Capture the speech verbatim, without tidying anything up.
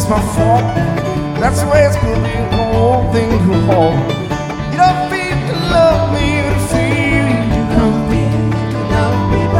my fault. That's the way it's gonna be. The whole thing to fall.